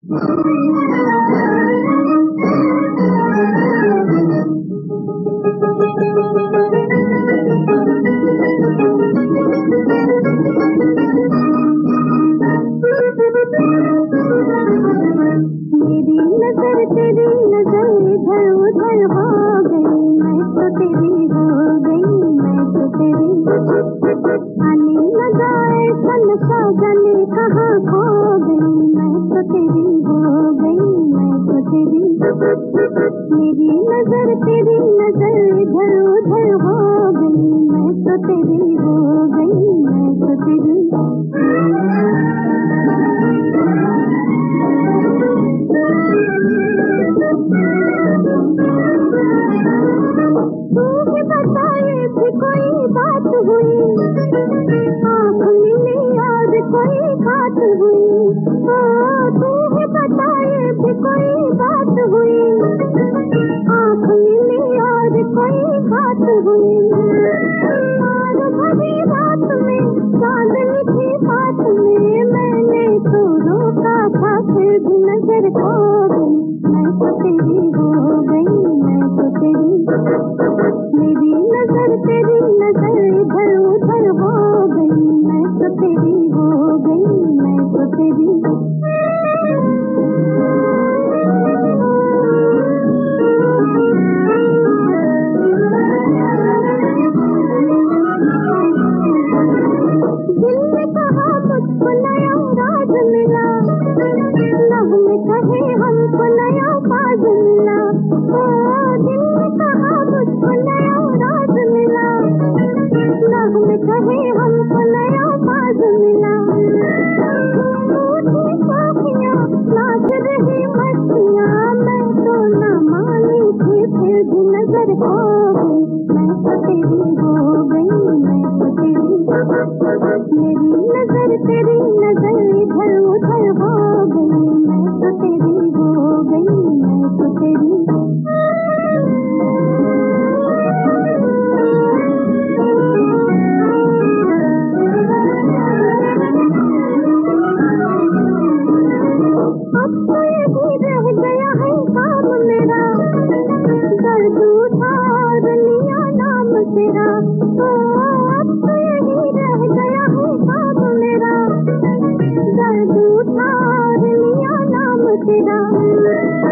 मेरी नजर तेरी नजर इधर उधर हो गई, मैं तो तेरी हो गई, मैं तो तेरी। आने लगा ऐसा नशा जाने कहाँ खो गई, मैं तो तेरी हो गई, मैं तो तेरी। मेरी नजर तेरी नजर इधर उधर हो गई, मैं तो तेरी हो गई, मैं तो तेरी। तू ही बताए कि कोई बात हुई, आँख मिली और कोई बात हुई। ओ तू ही बताए कि कोई बात हुई, आँख मिली और कोई बात हुई। और भरी रात में चांदनी की बात में मैंने तो रोका था, फिर भी नजर खो गई, मैं तो तेरी हो गई, मैं तो तेरी। मेरी नजर तेरी नजर इधर उधर हो गई, मैं तो तेरी हो गई, मैं तो तेरी। दिल ने कहा मुझको नया राज मिला, लब में कहे हमको नया बाज मिला। ओ दिल ने कहा मुझको नया राज मिला, लब में कहे हमको नया बाज मिला। उठी पाखियाँ नाच रही मस्तियाँ, मैं तो न मानी थी फिर भी नजर खो गई, मैं तो तेरी हो गई, मैं तो तेरी। मेरी नजर तेरी नजर इधर उधर हो गई, मैं तो तेरी हो गई, मैं तो तेरी। अब तो ये भी रह गया है काम मेरा, दर्द उठा और लिया नाम तेरा। ओ अब तो यही रह गया है काम मेरा, दर्द उठा और लिया नाम तेरा।